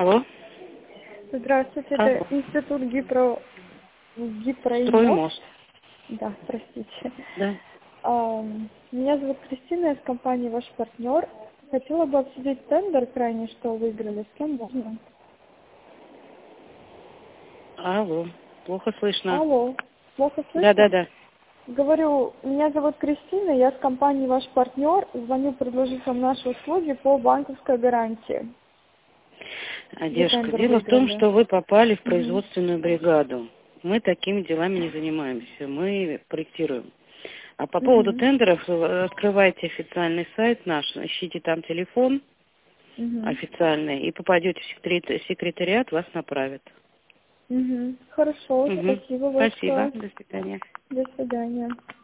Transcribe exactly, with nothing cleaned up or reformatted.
Алло. Здравствуйте, Алло. это институт гипро... гипроимоз. Строймост. Да, простите. Да. А, Меня зовут Кристина, я из компании «Ваш партнер». Хотела бы обсудить тендер крайне, что выиграли. С кем можно? Алло. Плохо слышно. Алло, плохо Да, слышно? да, да. Говорю, меня зовут Кристина, я из компании «Ваш партнер». Звоню предложить вам наши услуги по банковской гарантии. А, Вы девушка, тендер дело в том, выиграли. что вы попали в Мгм. производственную бригаду. Мы такими делами не занимаемся. Мы проектируем. А по поводу Мгм. тендеров, э, открывайте официальный сайт наш, ищите там телефон Мгм. официальный и попадете в секрет- секретариат, вас направят. Мгм. Хорошо, Угу. спасибо Спасибо. большое. До свидания. До свидания.